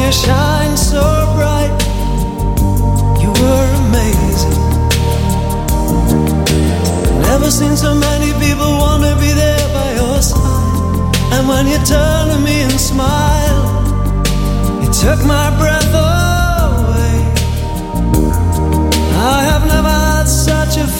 you shine so bright. You were amazing. Never seen so many people want to be there by your side. And when you turn to me and smile, it took my breath away. I have never had such a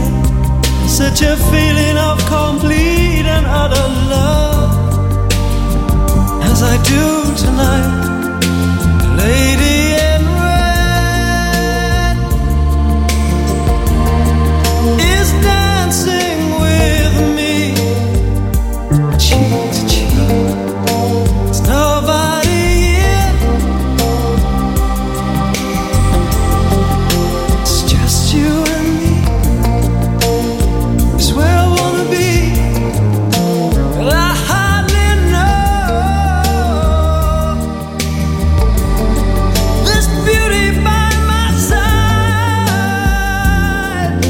feeling of complete and utter love as I do tonight. Lady in red is dancing with me, cheek to cheek. There's nobody here, it's just you and me. It's where I wanna be, but I hardly know. This beauty by my side,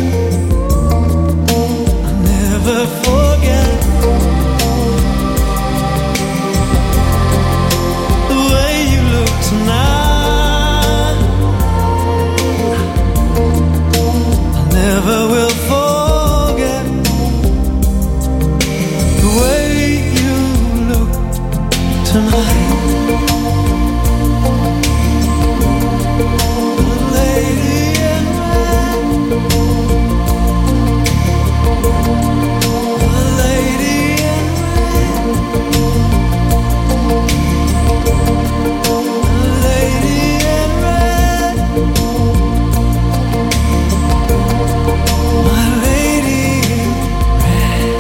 I'll never forget the way you look tonight. I never will forget the way you look tonight. The lady in red, the lady in red, the lady in red, my lady in red.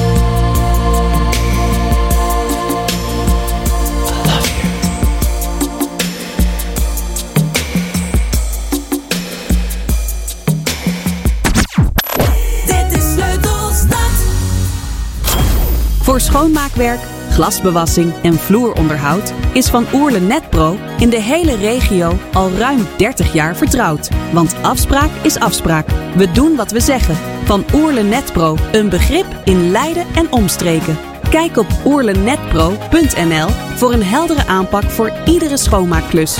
I love you. Dit is Sleutelstad. Voor schoonmaakwerk, glasbewassing en vloeronderhoud is Van Oerle Netpro in de hele regio al ruim 30 jaar vertrouwd. Want afspraak is afspraak. We doen wat we zeggen. Van Oerle Netpro, een begrip in Leiden en omstreken. Kijk op oerlenetpro.nl voor een heldere aanpak voor iedere schoonmaakklus.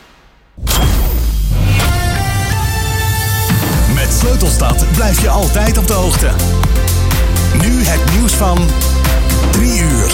Met Sleutelstad blijf je altijd op de hoogte. Nu het nieuws van 3 uur.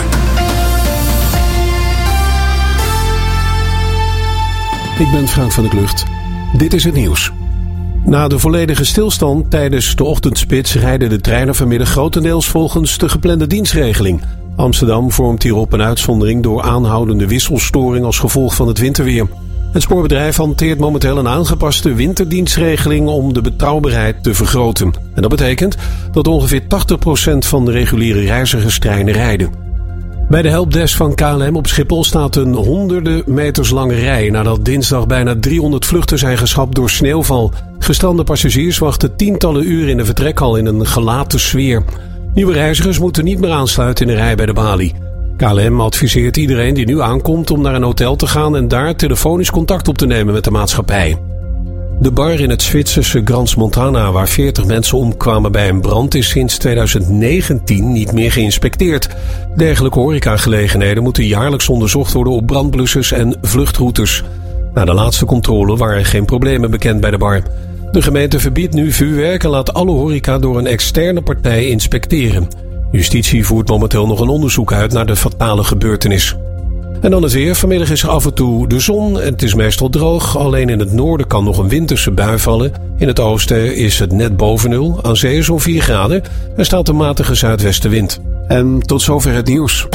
Ik ben Frank van der Klucht. Dit is het nieuws. Na de volledige stilstand tijdens de ochtendspits rijden de treinen vanmiddag grotendeels volgens de geplande dienstregeling. Amsterdam vormt hierop een uitzondering door aanhoudende wisselstoring als gevolg van het winterweer. Het spoorbedrijf hanteert momenteel een aangepaste winterdienstregeling om de betrouwbaarheid te vergroten. En dat betekent dat ongeveer 80% van de reguliere reizigerstreinen rijden. Bij de helpdesk van KLM op Schiphol staat een honderden meters lange rij nadat dinsdag bijna 300 vluchten zijn geschrapt door sneeuwval. Gestrande passagiers wachten tientallen uren in de vertrekhal in een gelaten sfeer. Nieuwe reizigers moeten niet meer aansluiten in de rij bij de balie. KLM adviseert iedereen die nu aankomt om naar een hotel te gaan en daar telefonisch contact op te nemen met de maatschappij. De bar in het Zwitserse Grans Montana, waar 40 mensen omkwamen bij een brand, is sinds 2019 niet meer geïnspecteerd. Dergelijke horecagelegenheden moeten jaarlijks onderzocht worden op brandblussers en vluchtroutes. Na de laatste controle waren geen problemen bekend bij de bar. De gemeente verbiedt nu vuurwerk en laat alle horeca door een externe partij inspecteren. Justitie voert momenteel nog een onderzoek uit naar de fatale gebeurtenis. En dan het weer. Vanmiddag is er af en toe de zon. Het is meestal droog. Alleen in het noorden kan nog een winterse bui vallen. In het oosten is het net boven nul. Aan zee zo'n 4 graden. Er staat een matige zuidwestenwind. En tot zover het nieuws.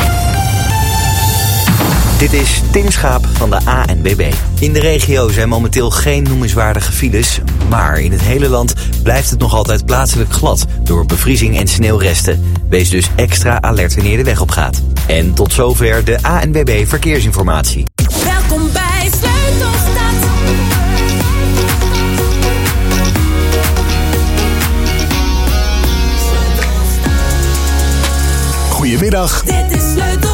Dit is Tim Schaap van de ANWB. In de regio zijn momenteel geen noemenswaardige files, maar in het hele land blijft het nog altijd plaatselijk glad door bevriezing en sneeuwresten. Wees dus extra alert wanneer de weg op gaat. En tot zover de ANWB Verkeersinformatie. Welkom bij Sleutelstad. Goedemiddag. Dit is Sleutelstad.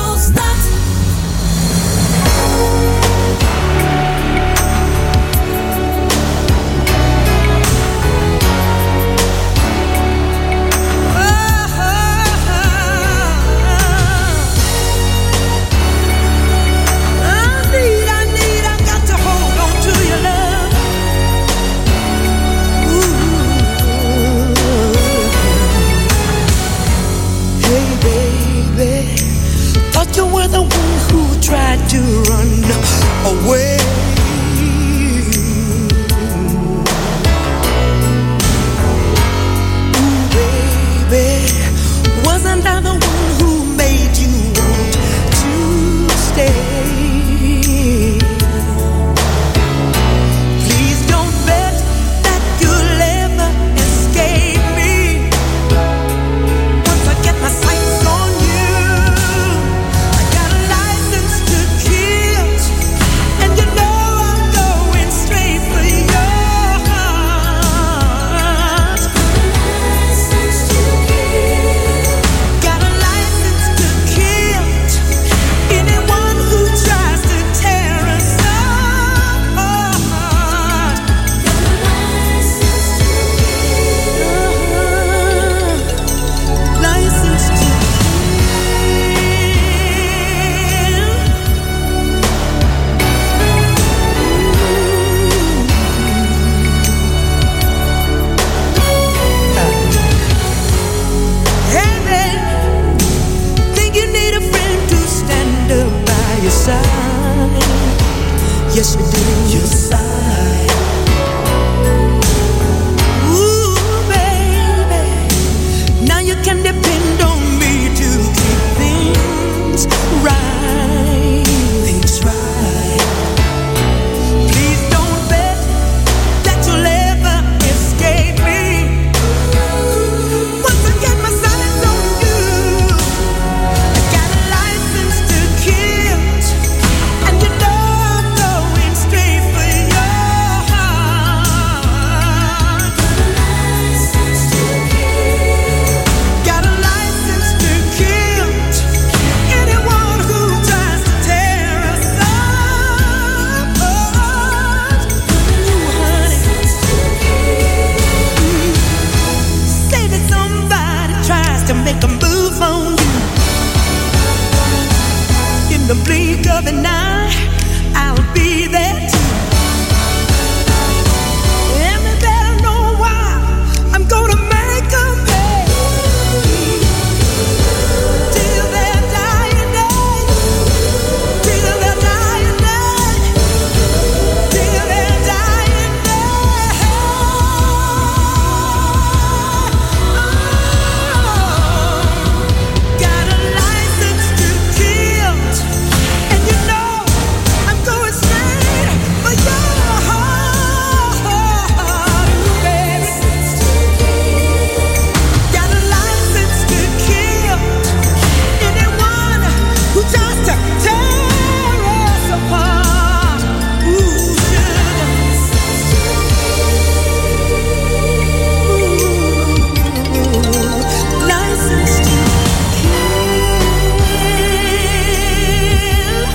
I need sigh. Yes, you do. You sigh. Ooh, baby. Now you can depend on me to keep things right. Things right. Please don't bet that you'll ever escape me. Once again, my sights on you. I got a license to kill, and you know I'm going straight for your heart. Got a license to kill anyone who tries to tear us apart. Ooh, honey. Say that somebody tries to make a move on you. In the blink of an eye, I'll be there too. And they better know why I'm gonna make 'em pay. Till their dying day. Till their dying day. Till their dying day. Got a license to kill, and you know I'm going straight for your heart, baby. Got a license to kill anyone who tries to tear us apart. Ooh, sugar. License to kill.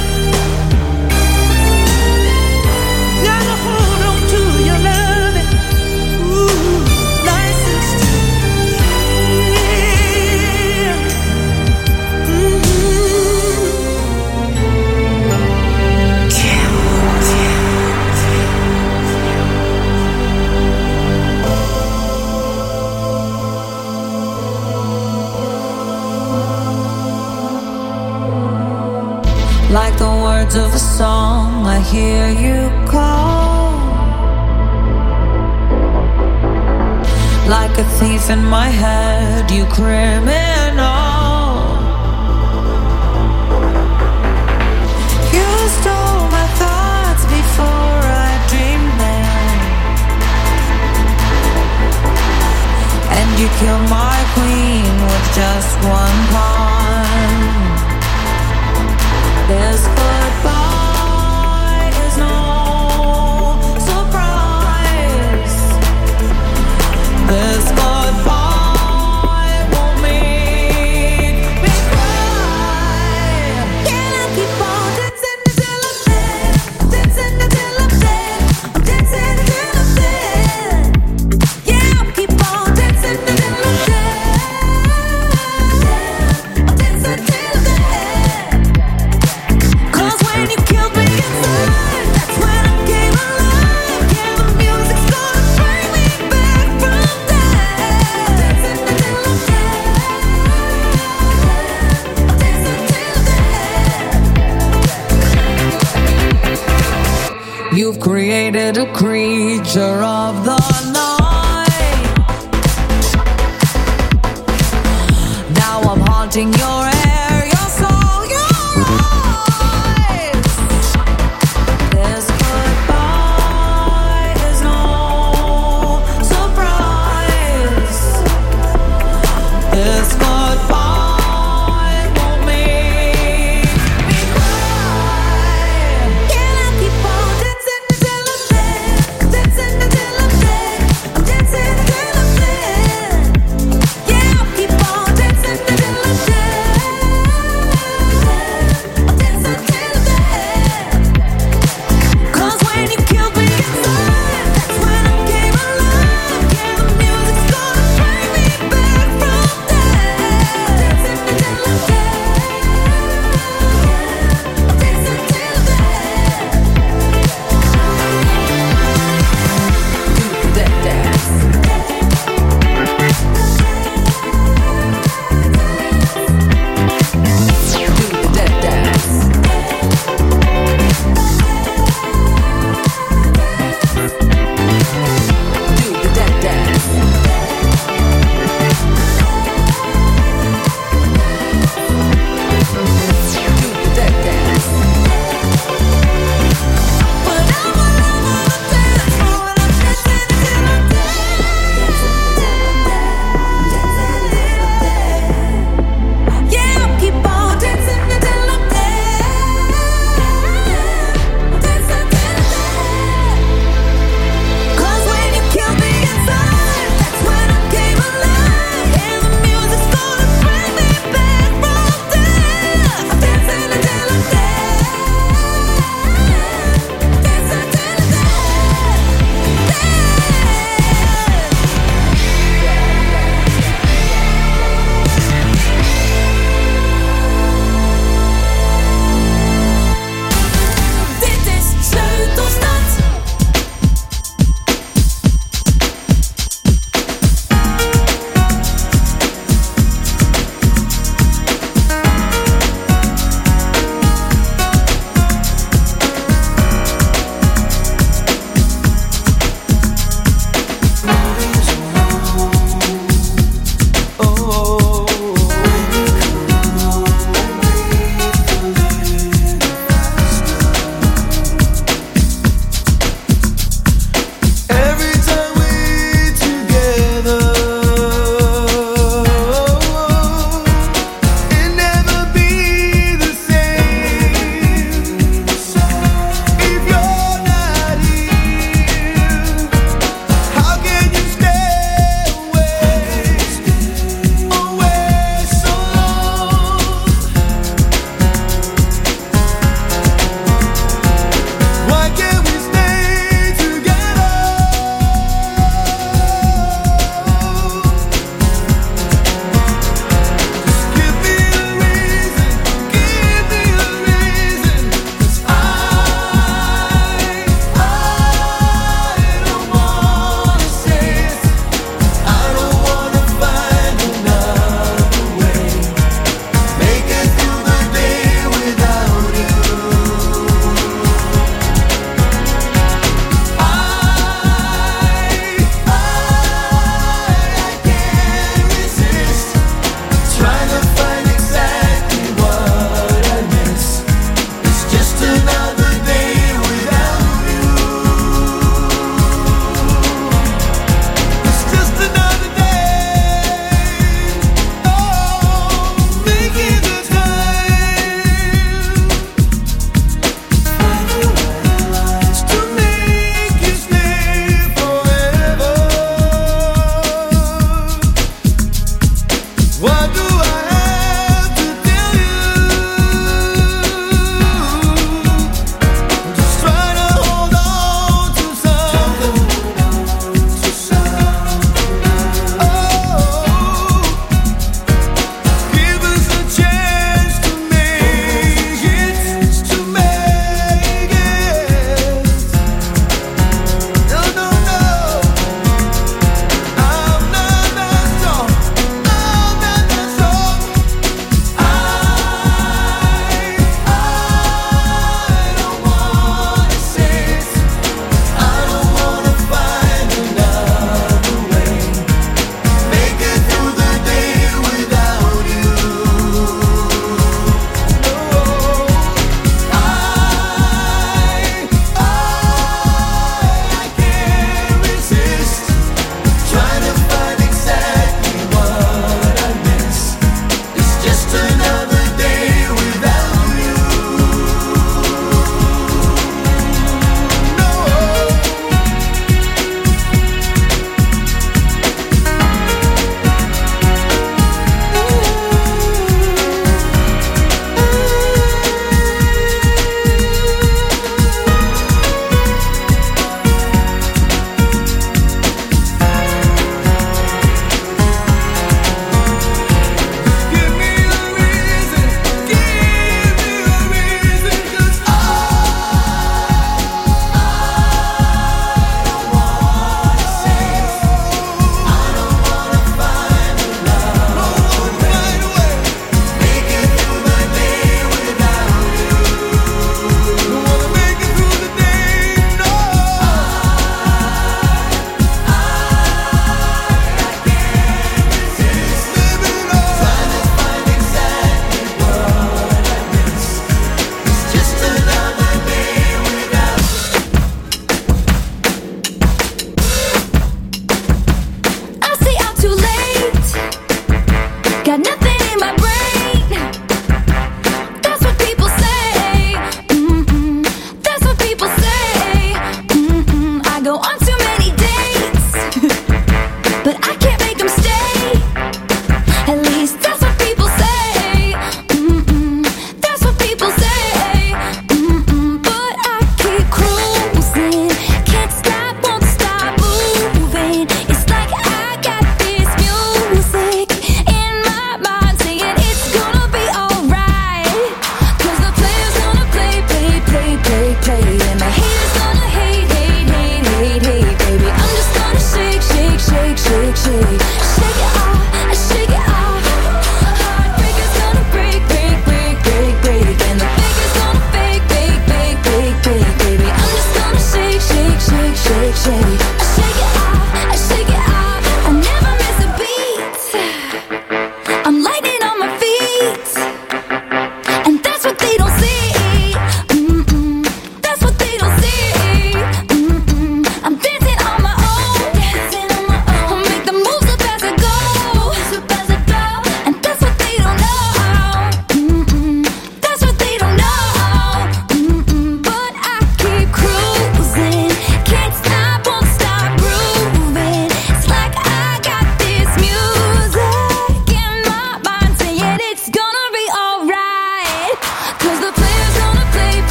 Gotta hold on to your loving. Ooh, license to Like the words of a song, I hear you call. Like a thief in my head, you criminal. You stole my thoughts before I dreamed them, and you killed my queen with just one pawn. This goodbye is no surprise. This goodbye won't make me cry. Can I keep on dancing until I'm dead? Dancing until I'm dead. I'm dancing until I'm dead. Yeah, I'll keep on dancing until I'm dead. I'm dancing till I'm dead. When you killed me inside, that's when I came alive. Yeah, the music's gonna bring me back from death. Dancing until I'm dead. Dancing until dead. You've created a creature of the night. Now I'm haunting your air, your soul, your eyes. This goodbye is no surprise. This goodbye won't make me cry. Can I keep on dancing until I'm dead? Dancing until I'm dead. I'm dancing until I'm dead. Yeah, I'll keep on dancing until I'm dead.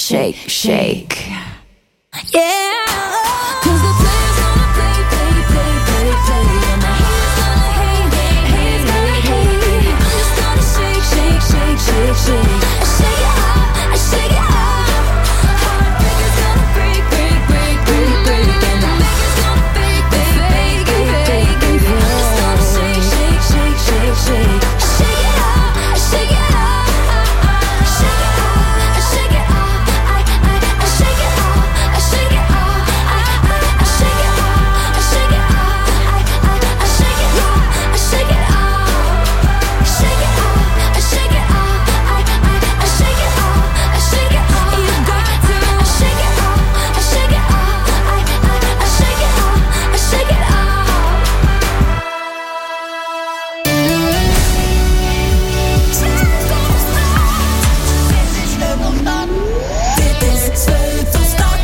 shake, shake. Yeah. 'Cause the players gonna play, play, play, play, play. And the haters gonna hate, hate, hate, hate, hate. I'm just gonna shake, shake, shake, shake, shake. I shake it out, I shake it out. Heartbreakers gonna break, break, break, break, break. And the fakers gonna fake, fake, fake, fake, fake. I'm just gonna shake, shake, shake, shake, shake. I shake it out, I shake it out. I shake it out, I shake it out. I shake it out, I shake it out. I shake it out, I shake it out. I shake it out, I shake it out. Shake it out, I shake it out. I shake it out, I shake it out. You got to. I shake it out, I shake it out. I shake it out, I shake it out. Dit is Sleutelstad.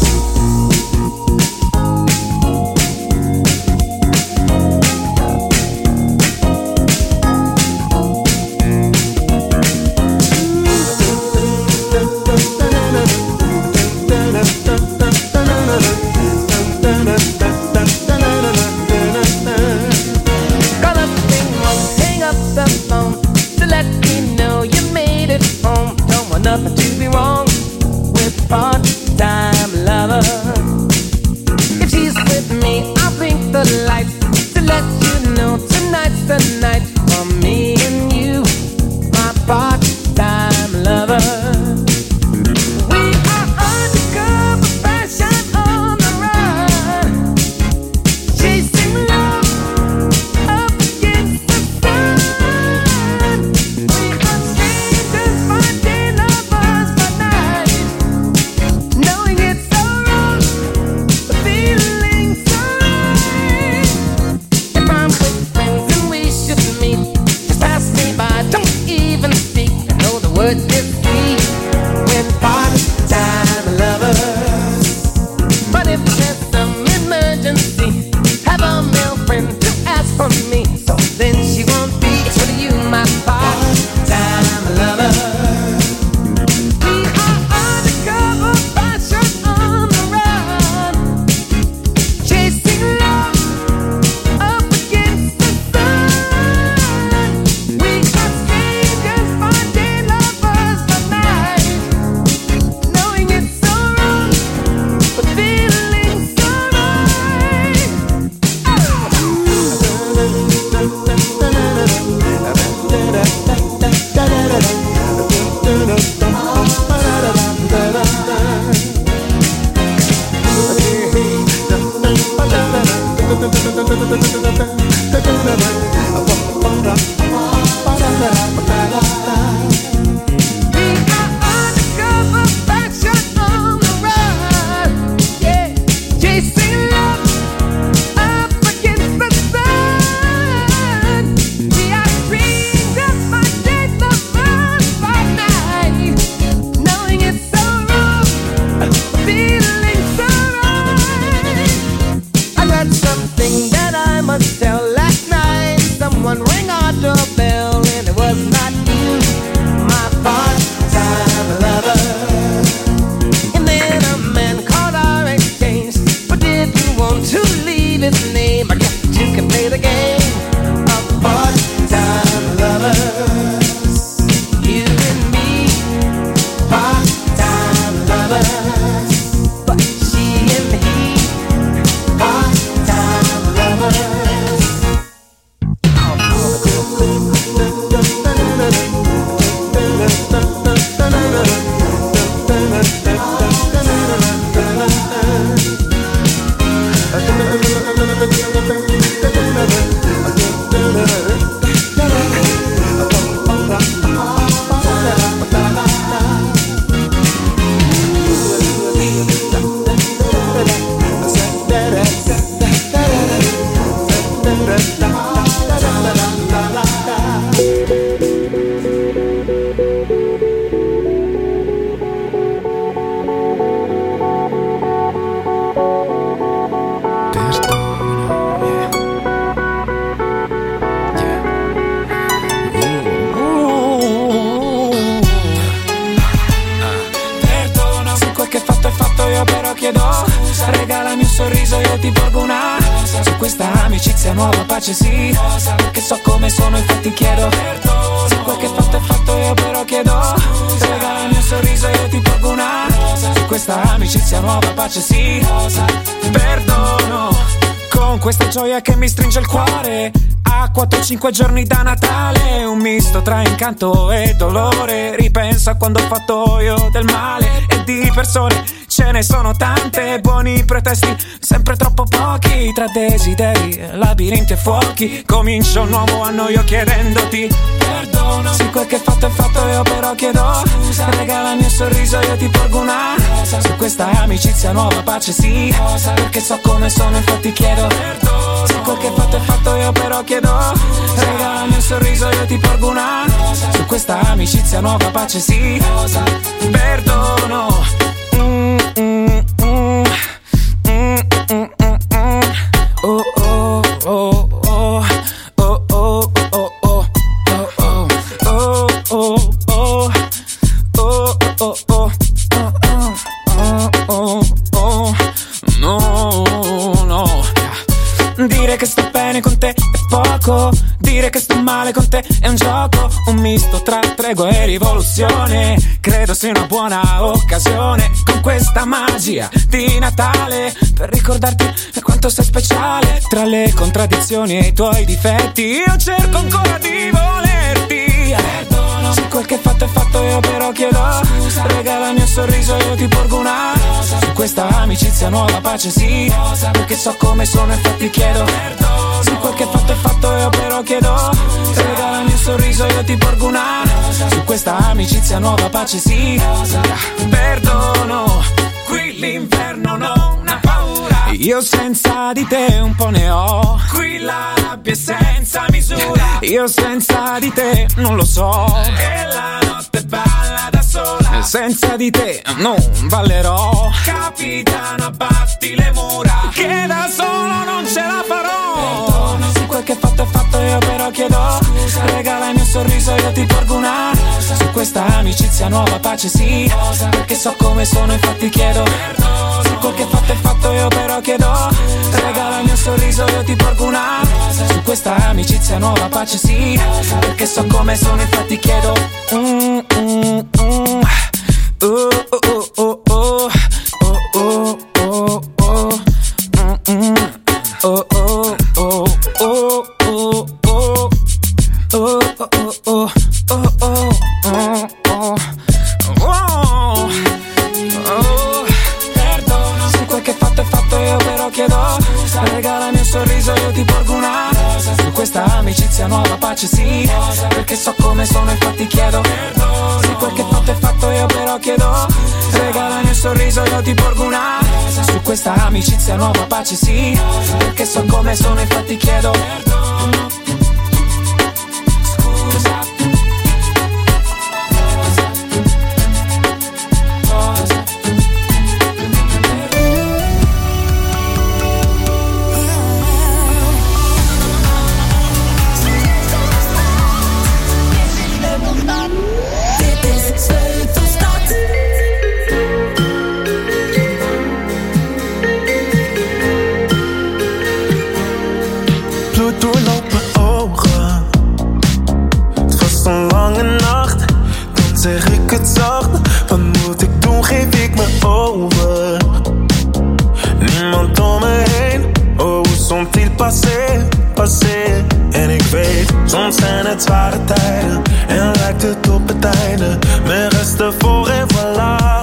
Call up ring, hang up the phone to let me know you made it home. Don't want nothing to be wrong with part-time lover. If she's with me, I'll blink the lights to let you know tonight's the night for me and you, my part-time lover. We are undercover fashion on the run, chasing love up against the sun. We are strangers by day, lovers by night, knowing it's so wrong, but feeling so right. If I'm with friends and we should meet, just pass me by, don't even speak. I know the word is sweet when part-time lovers. But if there's some emergency, have a male friend to ask for me. So then she won't be. It's for you, my part-time lover. We are undercover fashion on the run, chasing love up against the sun. We are strangers by day, lovers by night, knowing it's so wrong, but feeling so right. We are undercover fashion on the run, yeah, chasing love up against the sun. We are strangers by day, lovers by night, knowing it's so wrong, feeling so right. I got something that I must tell sorriso io ti porgo una rosa. Su questa amicizia nuova pace sì, rosa. Perché so come sono infatti chiedo perdono. Se quel che fatto è fatto io però chiedo scusa. Regala il mio sorriso io ti porgo una rosa. Su questa amicizia nuova pace sì, rosa. Perdono. Con questa gioia che mi stringe il cuore, a 4-5 giorni da Natale, un misto tra incanto e dolore. Ripenso a quando ho fatto io del male, e di persone ce ne sono tante. Buoni pretesti, sempre troppo pochi, tra desideri, labirinti e fuochi. Comincio un nuovo anno io chiedendoti perdono. Se quel che fatto è fatto io però chiedo scusa. Regala il mio sorriso io ti porgo una rosa. Su questa amicizia nuova pace sì, rosa. Perché so come sono infatti chiedo perdono. Se quel che fatto è fatto io però chiedo scusa. Regala il mio sorriso io ti porgo una rosa. Su questa amicizia nuova pace sì, rosa. Perdono. Oh oh oh oh oh oh oh oh oh oh oh oh oh oh no no. Dire che sto bene con te è poco, dire che sto male con te è un gioco, un misto tra tregua e rivoluzione. Credo sia una buona occasione con questa magia di Natale per ricordarti quanto sei speciale. Tra le contraddizioni e i tuoi difetti io cerco ancora di volerti. Perdono. Se quel che fatto è fatto io però chiedo scusa. Regala il mio sorriso io ti porgo una rosa. Su questa amicizia nuova pace sì, rosa. Perché so come sono infatti chiedo perdono. Se quel che fatto è fatto io però chiedo scusa. Regala il mio sorriso io ti porgo una rosa. Su questa amicizia nuova pace sì, rosa. Perdono. Qui l'inverno non ha paura, io senza di te un po' ne ho. Qui la rabbia è senza misura, io senza di te non lo so. E la notte balla da sola, senza di te non ballerò. Capitano abbatti le mura, che da solo non ce la farò. Perdono. Se quel che fatto è fatto io però chiedo scusa. Regala il mio sorriso io ti porgo una rosa. Su questa amicizia nuova pace sì, rosa. Perché so come sono infatti chiedo perdono. Se quel che fatto è fatto io però chiedo scusa. Regala il mio sorriso io ti porgo una rosa. Su questa amicizia nuova pace sì, rosa. Perché so come sono infatti chiedo perdono. Se quel che fatto è fatto io però chiedo scusa. Regala il mio sorriso io ti porgo una rosa. Su questa amicizia nuova pace sì, rosa. Perché so come sono infatti chiedo perdono. Se quel che fatto è fatto io però chiedo scusa. Regala il mio sorriso io ti porgo una rosa. Su questa amicizia nuova pace sì, rosa. Perché so come sono infatti chiedo perdono. Scusa. Bloed doorloopt mijn ogen. Het was een lange nacht. Dan zeg ik het zacht. Wat moet ik doen, geef ik me over. Niemand om me heen. Oh, sont-ils passé, passé. En ik weet, soms zijn het zware tijden. En lijkt het op het einde. Mijn resten voor en voilà.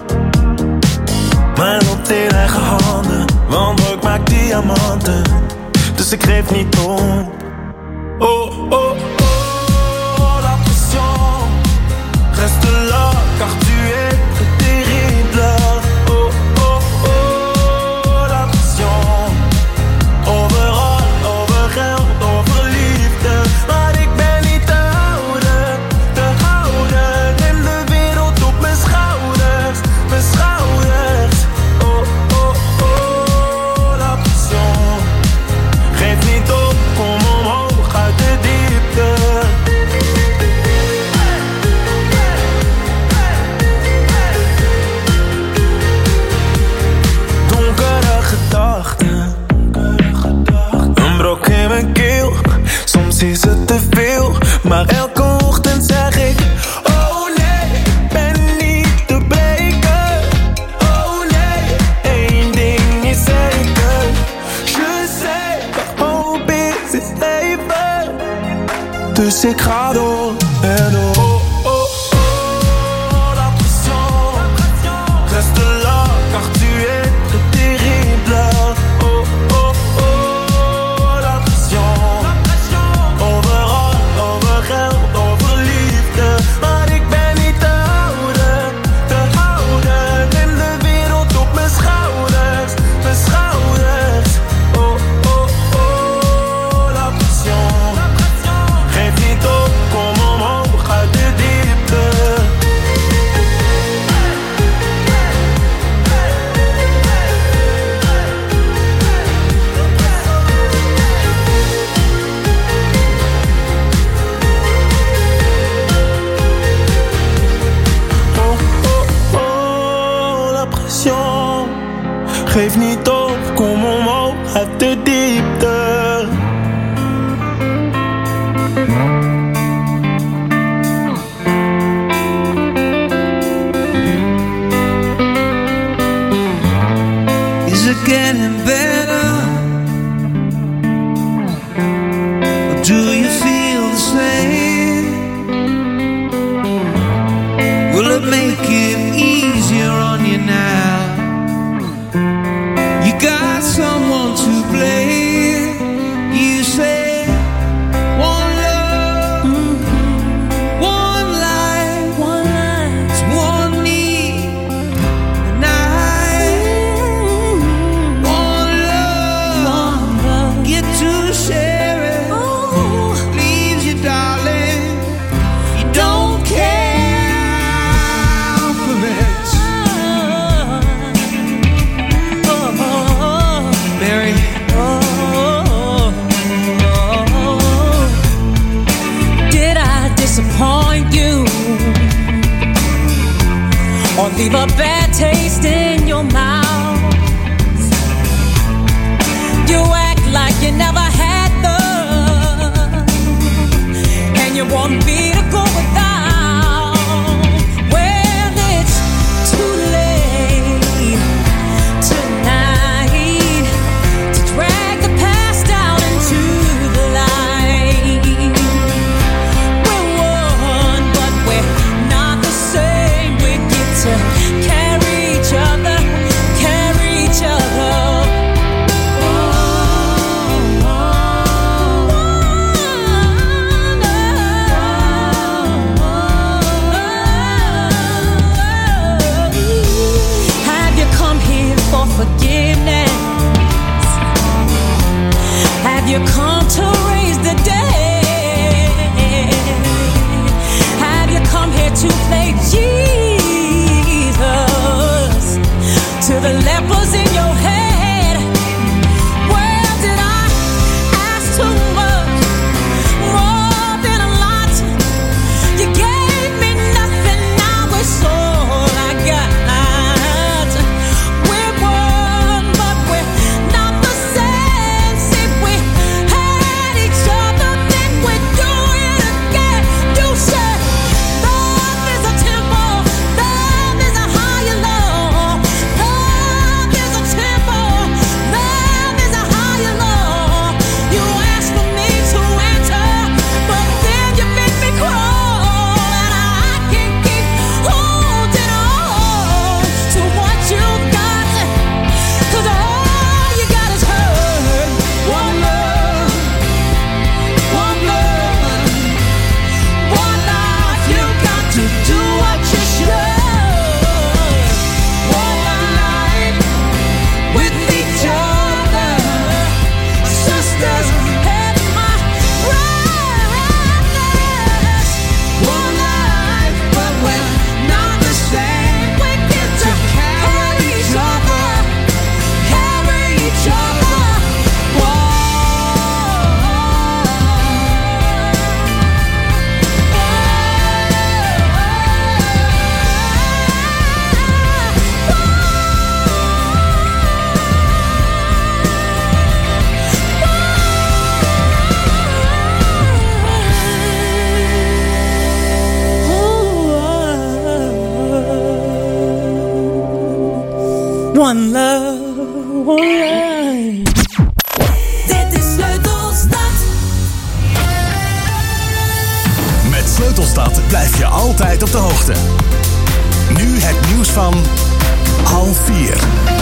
Mijn lot in eigen handen. Want ik maak diamanten. Dus ik geef niet om. Oh, oh, oh, la pression reste là, car tu es terrible. Oh, oh, oh, la pression overal, over geld, over liefde. Maar ik ben niet te houden, neem de wereld op mijn schouders, mijn schouders. Oh, oh, oh, la pression. Geef niet op, kom op. Dus ik ga door en door. Oh, oh, oh, la pression reste là, car tu es très terrible. Oh, oh, oh, la pression overal, over geld, over liefde. Maar ik ben niet te houden. Neem de wereld op mijn schouders, mijn schouders. Oh, oh, oh, la pression. Geef niet op, kom omhoog uit de diepte. Oh, oh, oh, la pression. Geef niet op, kom omhoog uit de diepte. Is it getting better? Or do you feel the same? Will it make it easier on you now? You got someone to blame. You say one love, one life, it's one need, and one love, get to share it. Leaves you, darling. You don't care for it. Mary. Did I disappoint you or leave a bad taste in your mouth? You act like you never had love, and you want me to go without. Well, it's too late tonight to drag the past out into the light. We're one, but we're not the same. We get to carry each other, carry each other. Have you come here for forgiveness? Have you come to raise the dead? Have you come here to play Jesus to the lepers in your head? Well, did I ask too much? More than a lot. You gave me nothing, now it's all I got. We're one, but we're not the same. See, we had each other, then we do it again. You said love is a temple, love is a higher law. Love is a temple, love is a higher law. You asked for me to enter, but then you made me crawl, and I can't keep holding on to what you got, 'cause all you got is hurt. One love, one love, one life. You got to do what you should. One life with each other, sisters and my brothers. One life, but we're not the same. We get to carry each other, carry each other. One love, one life. Dit is Sleutelstad. hoogte. Nu het nieuws van 3:30.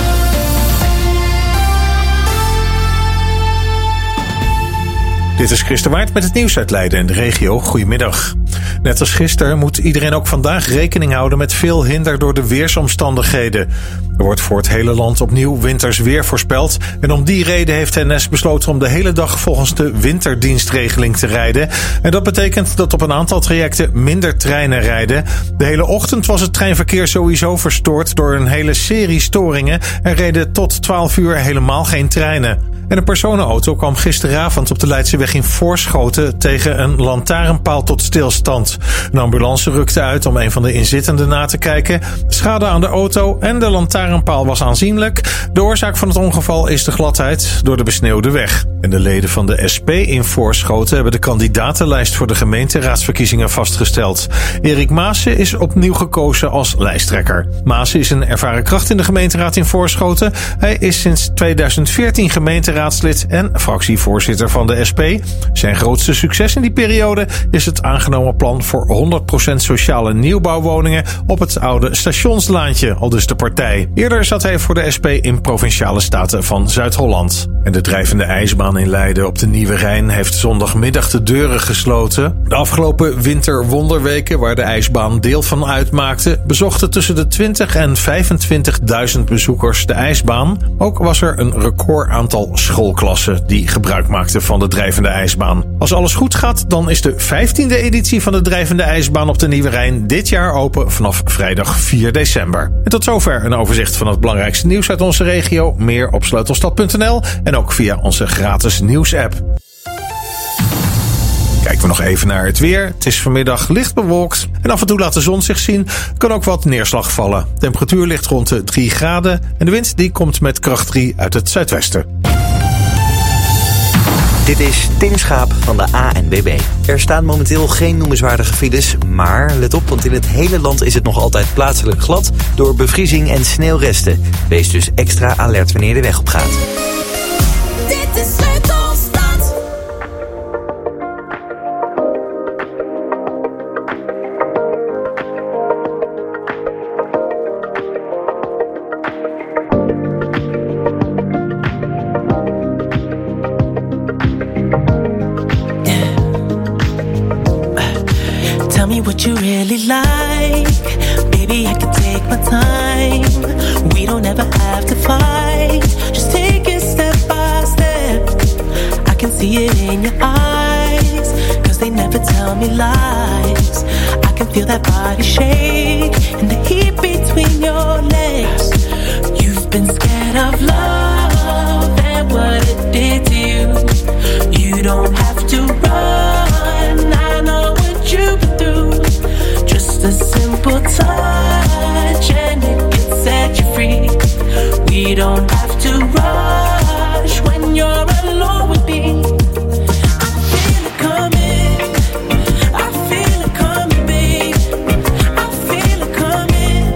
Dit is Chris de Waard met het nieuws uit Leiden en de regio. Goedemiddag. Net als gisteren moet iedereen ook vandaag rekening houden met veel hinder door de weersomstandigheden. Er wordt voor het hele land opnieuw winters weer voorspeld. En om die reden heeft NS besloten om de hele dag volgens de winterdienstregeling te rijden. En dat betekent dat op een aantal trajecten minder treinen rijden. De hele ochtend was het treinverkeer sowieso verstoord door een hele serie storingen. Er reden tot 12 uur helemaal geen treinen. En een personenauto kwam gisteravond op de Leidseweg in Voorschoten tegen een lantaarnpaal tot stilstand. Een ambulance rukte uit om een van de inzittenden na te kijken. De schade aan de auto en de lantaarnpaal was aanzienlijk. De oorzaak van het ongeval is de gladheid door de besneeuwde weg. En de leden van de SP in Voorschoten hebben de kandidatenlijst voor de gemeenteraadsverkiezingen vastgesteld. Erik Maassen is opnieuw gekozen als lijsttrekker. Maassen is een ervaren kracht in de gemeenteraad in Voorschoten. Hij is sinds 2014 gemeenteraadslid en fractievoorzitter van de SP. Zijn grootste succes in die periode is het aangenomen plan voor 100% sociale nieuwbouwwoningen op het oude stationslaantje, aldus de partij. Eerder zat hij voor de SP in Provinciale Staten van Zuid-Holland. En de drijvende ijsbaan in Leiden op de Nieuwe Rijn heeft zondagmiddag de deuren gesloten. De afgelopen winterwonderweken, waar de ijsbaan deel van uitmaakte, bezochten tussen de 20 en 25.000 bezoekers de ijsbaan. Ook was er een record aantal schoolklassen die gebruik maakten van de drijvende ijsbaan. Als alles goed gaat, dan is de 15e editie van de drijvende ijsbaan op de Nieuwe Rijn dit jaar open vanaf vrijdag 4 december. En tot zover een overzicht van het belangrijkste nieuws uit onze regio. Meer op sleutelstad.nl en ook via onze gratis nieuwsapp. Kijken we nog even naar het weer. Het is vanmiddag licht bewolkt en af en toe laat de zon zich zien. Kan ook wat neerslag vallen. De temperatuur ligt rond de 3 graden en de wind die komt met kracht 3 uit het zuidwesten. Dit is Tim Schaap van de ANWB. Er staan momenteel geen noemenswaardige files, maar let op, want in het hele land is het nog altijd plaatselijk glad door bevriezing en sneeuwresten. Wees dus extra alert wanneer de weg op gaat. Dit is Sleutelstad. Tell me what you really like. Baby, I can take my time. We don't ever have to fight. Just take it step by step. I can see it in your eyes, 'cause they never tell me lies. I can feel that body shake and the heat between your legs. You've been scared of love and what it did to you. You don't have to run, I know what you've been through. Just a simple touch and it can set you free. We don't have to rush when you're alone with me. I feel it coming, I feel it coming, babe. I feel it coming,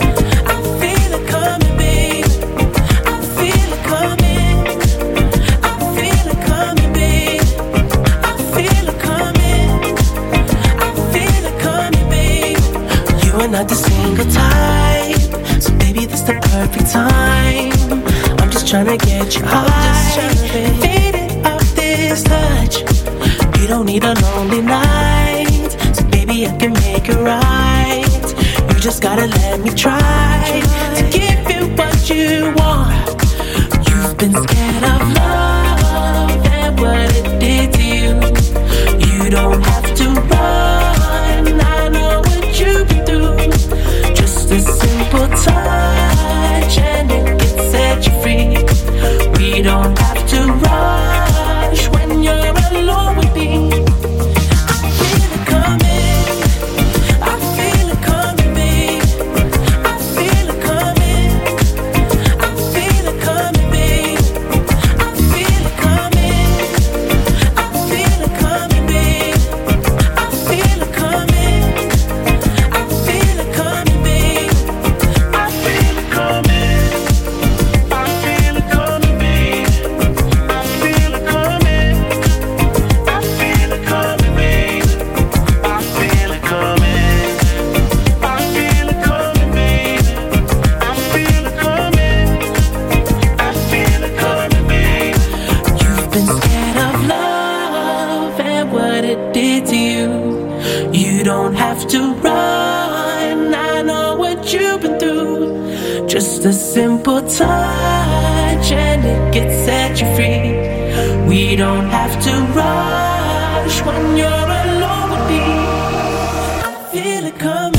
I feel it coming, babe. I feel it coming, I feel it coming, babe. I feel it coming, I feel it coming, babe. You are not the single type, so baby, this the perfect time. I'm just tryna get you high, faded off this touch. You don't need a lonely night, so baby, I can make it right. You just gotta let me try to give you what you want. You've been scared of love and what it did to you. You don't have to run, I know what you've been through. Just a simple touch and it can set you free. We don't have to rush when you're alone with me. I feel it coming, I feel it coming, babe. I feel it coming, I feel it coming, babe. I feel it coming, I feel it coming, babe. a simple touch and it gets set you free. We don't have to rush when you're alone with me. I feel it coming.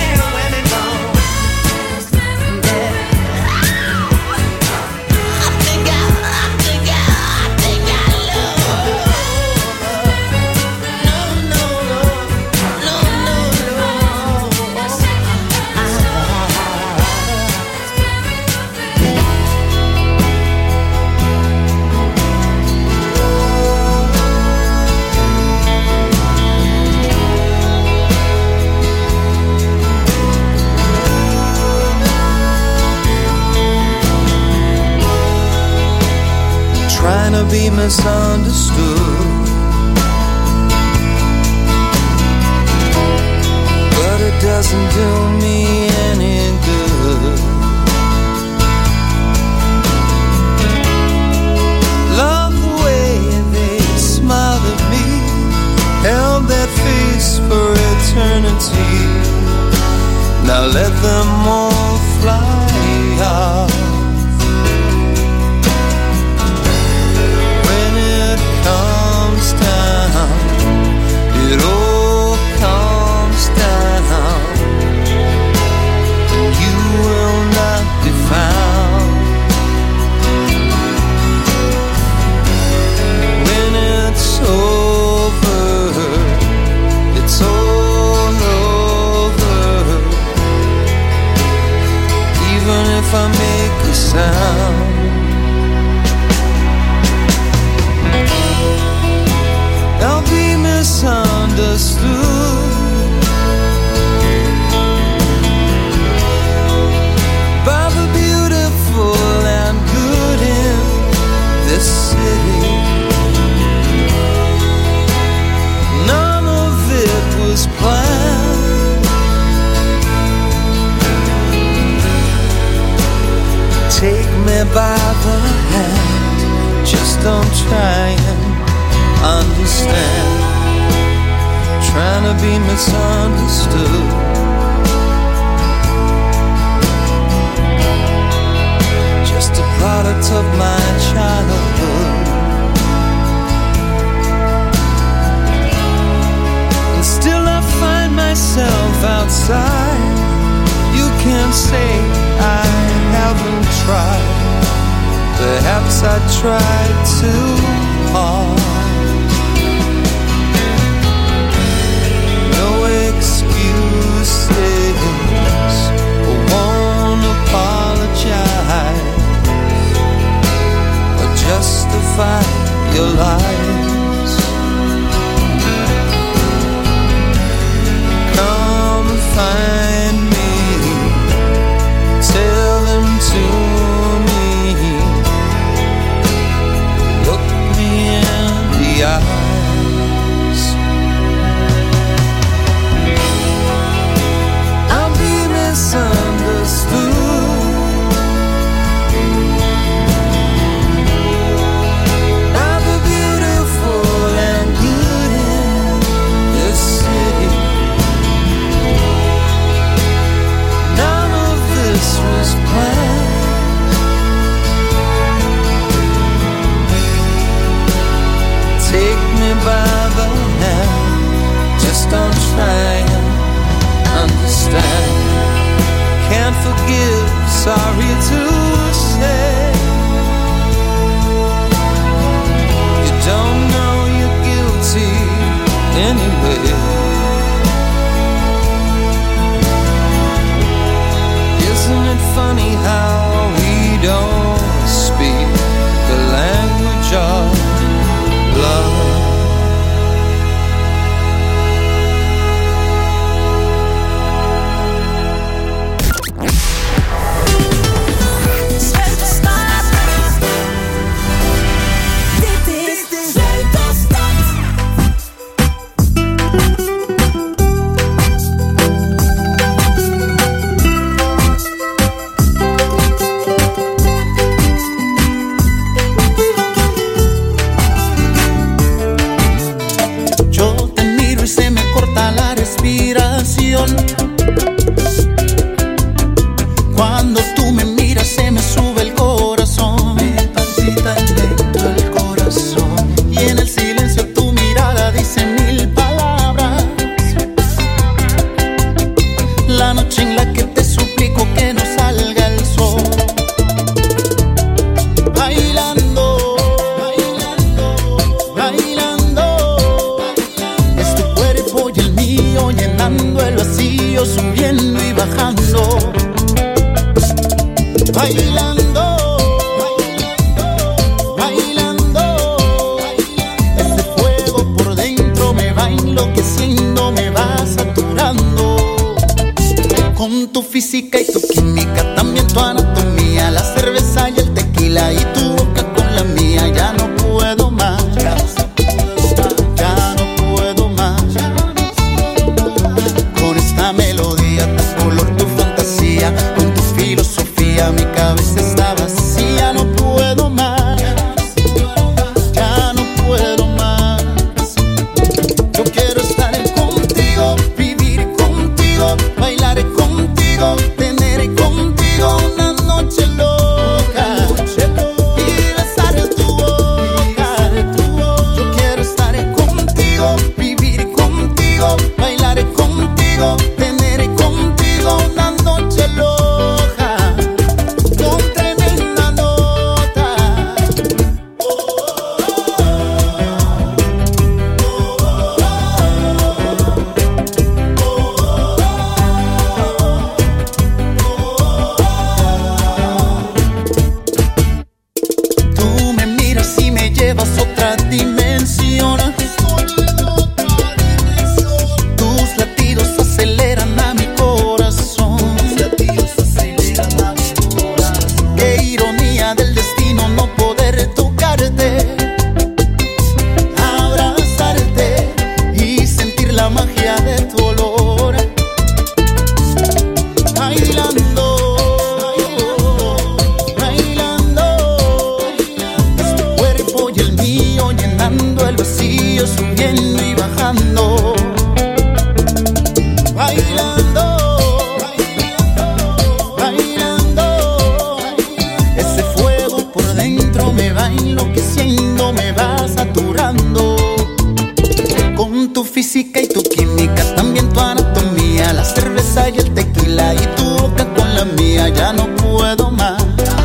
I misunderstood, but it doesn't do me any good. Love the way they smiled at me, held that face for eternity. Now let them all fly off. When it comes down, it all comes down, and you will not be found. When it's over, it's all over. Even if I make a sound, I'll be misunderstood by the beautiful and good in this city. None of it was planned. Take me by the hand, just don't try and understand. Trying to be misunderstood. Just a product of my childhood. And still I find myself outside. You can't say I haven't tried. Perhaps I tried too hard. No excuses, I won't apologize or justify your lies. Come and find me, tell them to me, look me in the eyes. I'll be misunderstood by the beautiful and good in this city. None of this was planned. Take me by the hand, just don't try and understand. Can't forgive, sorry to say. You don't know you're guilty anyway. Isn't it funny how we don't speak the language of love? Cuando tú me miras se me sube el corazón, me palpita dentro el corazón, y en el silencio tu mirada dice mil palabras. La noche en la que te suplico que no salga el sol, bailando, bailando, bailando, es tu cuerpo y el mío llenando el vacío, subiendo y bajando. Bailando, bailando, bailando, ese fuego por dentro me va enloqueciendo, me va saturando. Con tu física y tu química, también tu anatomía, la cerveza y el tequila y tu boca con la mía, ya no puedo más. vivir contigo, bailar contigo, tener contigo una noche loca, con tremenda nota. Tú me miras y me llevas a otra dimensión. Tus latidos aceleran a mi corazón. Qué ironía del destino no poder tocarte, abrazarte y sentir la magia de tu olor. Bailando, bailando, es tu cuerpo y el mío llenando el vacío, subiendo y bajando. Bailando, bailando, ese fuego por dentro me va enloqueciendo, me va saturando. Con tu física y tu química, también tu anatomía, la cerveza y el tequila y tu boca con la mía. Ya no puedo más,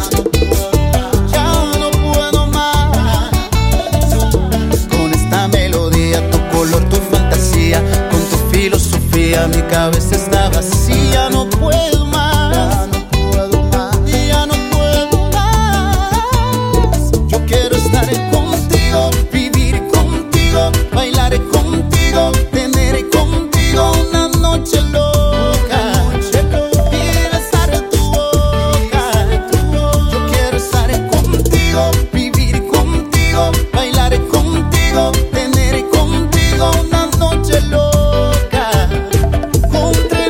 ya no puedo más. Con esta melodía, tu color, tu fantasía, con tu filosofía, mi cabeza está vacía. No puedo más, ya no puedo más. Yo quiero estar contigo, vivir contigo, bailar contigo, tener contigo una noche loca y besar tu boca. Yo quiero estar contigo, vivir contigo, bailar contigo, tener contigo una noche loca, con tremenda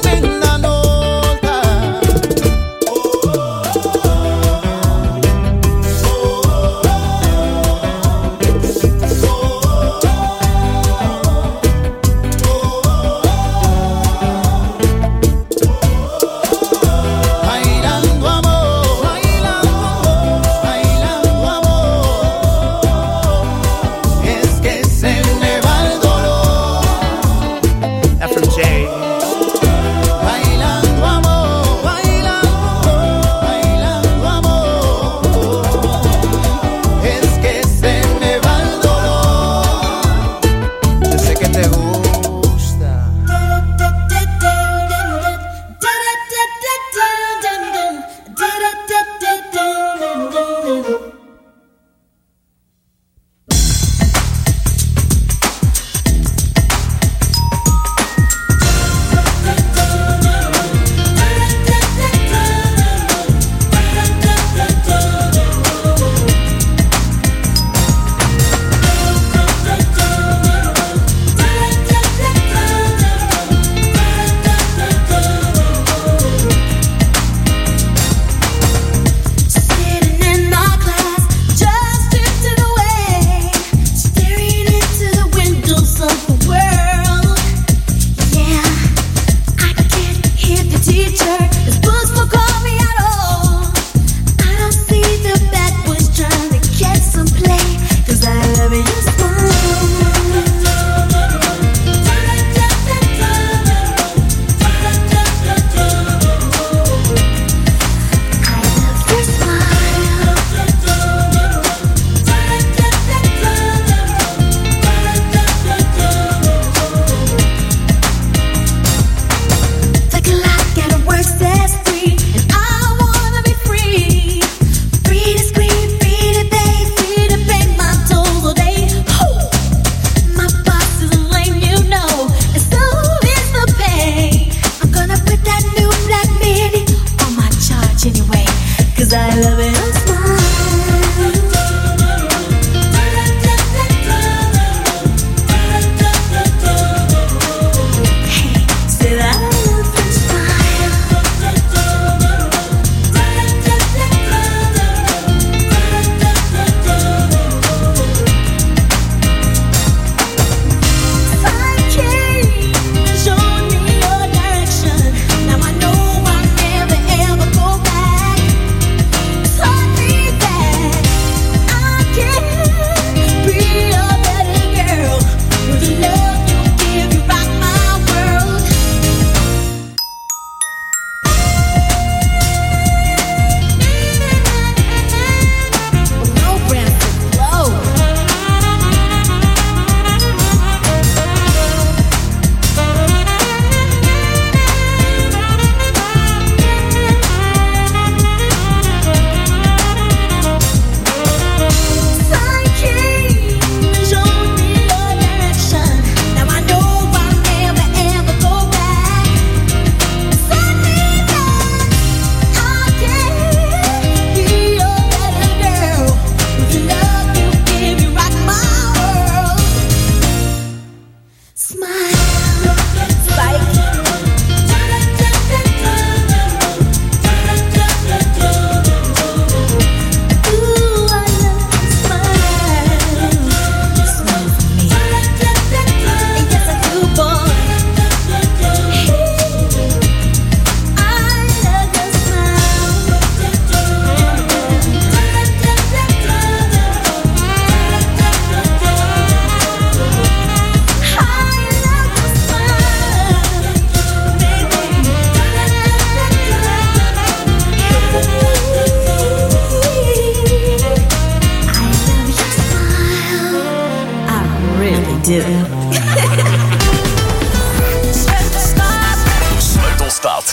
Sleutelstad.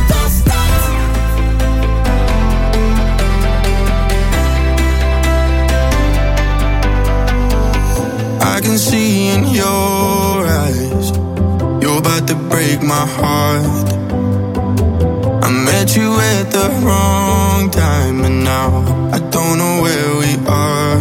I can see in your eyes, you're about to break my heart. I met you at the wrong time, and now I don't know where we are.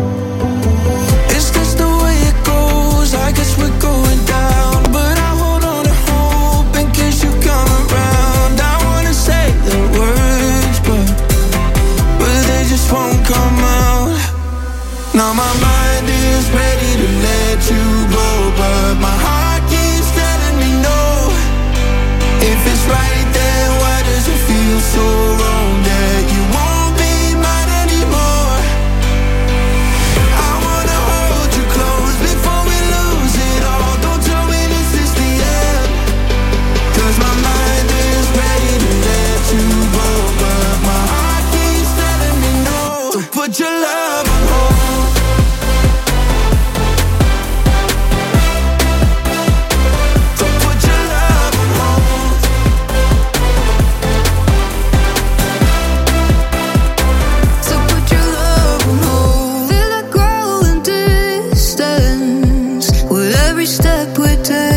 Is this the way it goes? I guess we're going down, but I hold on to hope in case you come around. I wanna say the words, but they just won't come out. Now my mind is ready to let you go, but my heart keeps telling me no. If it's right there, why does it feel so wrong that you won't be mine anymore? I wanna hold you close before we lose it all. Don't tell me this is the end, 'cause my mind is ready to let you go, but my heart keeps telling me no. So put your love on hold. Step we take.